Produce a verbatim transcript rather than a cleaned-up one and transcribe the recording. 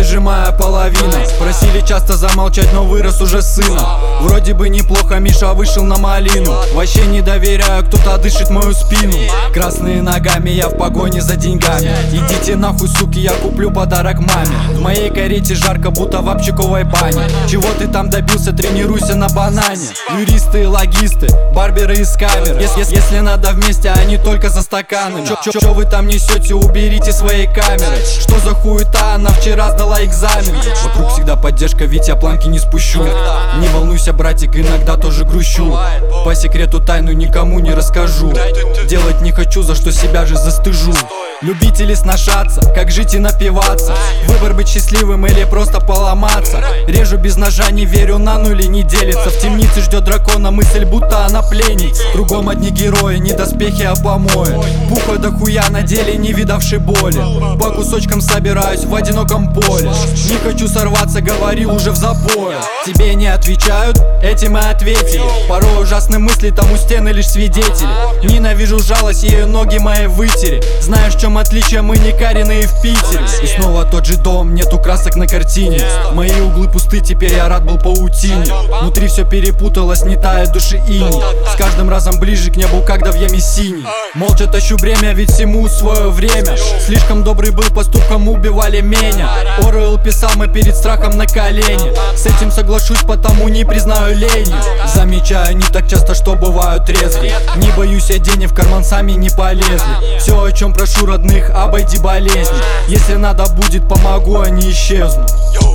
же моя половина. Просили часто замолчать, но вырос уже сына. Вроде бы неплохо, Миша вышел на малину. Вообще не доверяю, кто-то дышит мою спину. Красные ногами, я в погоне за деньгами. Идите нахуй, суки, я куплю подарок маме. В моей карете жарко, будто в общаковой бане. Чего ты там добился, тренируйся на банане. Юристы и логисты, барберы из камеры. Если, если надо вместе, а не только за стаканами. Чё, чё, чё вы там несете, уберите свои камеры. Что за хуета, она вчера сдала экзамен. Вокруг всегда поддержка, ведь я планки не спущу. Не волнуйся, братик, иногда тоже грущу. По секрету тайну никому не расскажу. Делать не хочу, за что себя же застыжу. Любители сношаться, как жить и напиваться. Выбор быть счастливым или просто поломаться. Режу без ножа, не верю, на нули не делится. В темнице ждет дракона мысль, будто она пленница. Кругом одни герои, не доспехи, а помои. Пуха до хуя на деле, не видавший боли. По кусочкам собираюсь в одиноком поле. Не хочу сорваться, говорил уже в запое. Тебе не отвечают, этим и ответили. Порой ужасные мысли, там у стены лишь свидетели. Ненавижу жалость, ее ноги мои вытери. Знаешь, в чем отличие, мы не каренные в Питере. И снова тот же дом, нету красок на картине. Мои углы пусты, теперь я рад был паутине. Внутри все перепуталось, не тает души иней. С каждым разом ближе к небу, когда в яме синий. Молча тащу бремя, ведь всему свое время. Слишком добрый был, поступком убивали меня. Оруэлл писал, мы перед страхом на колени. С этим соглашусь, потому не признаю лени. Замечаю не так часто, что бываю трезвый. Не боюсь я денег, в карман сами не полезли. Все, о чем прошу родных, обойди болезни. Если надо будет, помогу, а не исчезну.